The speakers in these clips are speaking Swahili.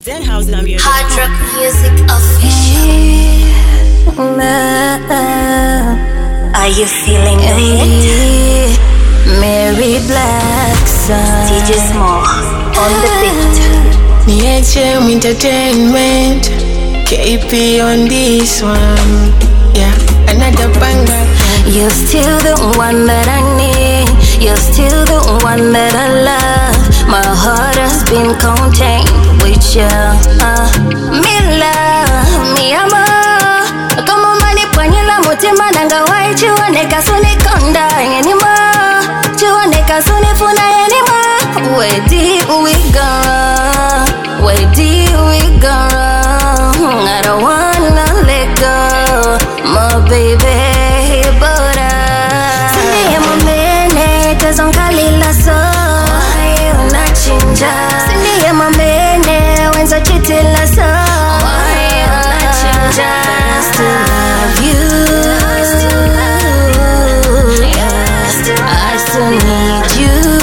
ZHouseZambia. Hard Rock Music Official. Are you feeling the hit? Mary Blackson, DJ Small on the beat. NHM Entertainment, KP on this one. Yeah, another banger. You're still the one that I need. You're still the one that I love. My heart has been contained with you. Mila, mi amor. Como mani panyela mutima nanga wai chuaneka suni konda anymore. Chuaneka suni funa anymore. Where did we go? Where did we go? I don't wanna let go, my baby. Kalila so why unachinja sindiye mamene wenza chitila so why unachinja I still love you, I still need you,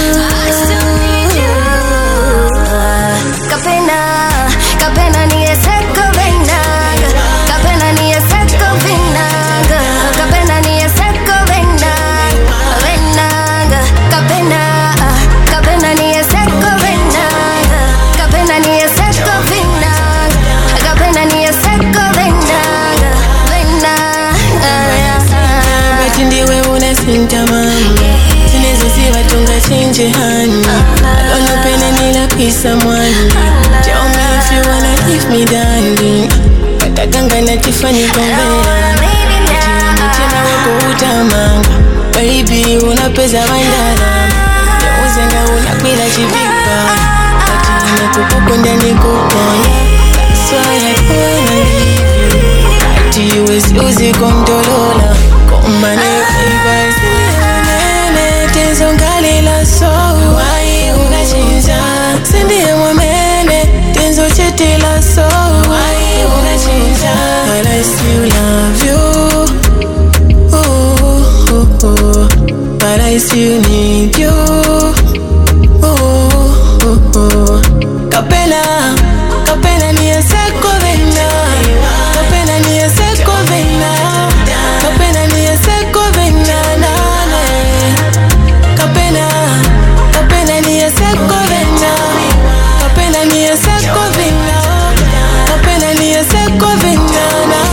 kapena ni eseko venanga, kapena ni eseko venanga, kapena ni eseko venanga. Kapena ni eseko venanga, kapena ni eseko venanga, kapena ni eseko venanga, venanga. But ndiwe unasinta mama, sinezo siwa tunga chinje hani. Alonopene nila pisa mwani. Tell me if you wanna leave me darling. Kataganga na tifani konvera. Tina wako utamanga. Baby unapeza bandana. Uzenga unakwila chibiba. Ati nakukukunda nikupona. That's why I wanna leave you. Ati uwezi uzikondolola. Komane ibasi. Nene tenzo ngalila so. Why unachinja? Sindiye mwamene tenzo chetila so. Why unachinja? But I still love you. But I still need you. Kapena ni eseko vena. Kapena ni eseko vena. Kapena ni eseko vena. Kapena ni eseko vena. Kapena ni eseko vena. Kapena ni eseko vena.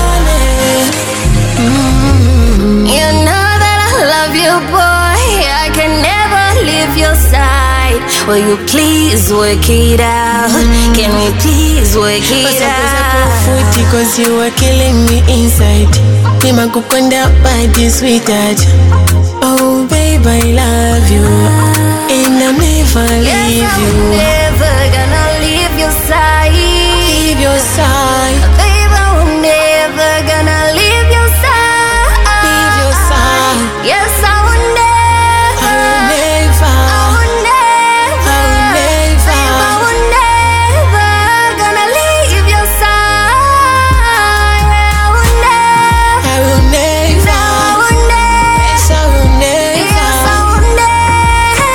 You know that I love you, boy. I can never leave your side. Will you please work it out? Can we please work it out? Cause you are killing me inside. Nima kukonda body sweetheart. Oh babe, I love you, and I'll never leave you. I'm never gonna leave your side. Leave your side. Babe, I'm never gonna leave your side. Leave your side. Yes, I will never. I will never. I will never. I will never. Babe, I will never gonna leave your side. I will never. I will never. I will never. Yes, I will never. Yes, I will never.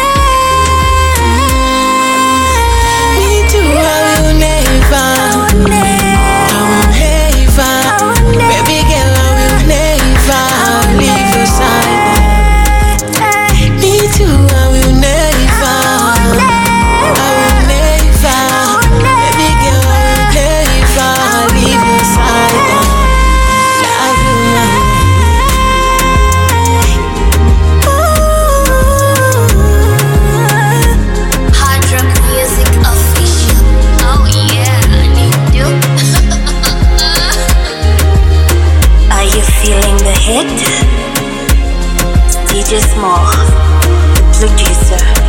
Me too, I will never. I will never. I will never. Baby girl, I will never leave your side. Me too, I will never. I will never. Baby girl, I will never leave your side. Love you, love you. Hard Rock Music Official. Oh yeah, I need you. Are you feeling the hit? DJ Small, producer.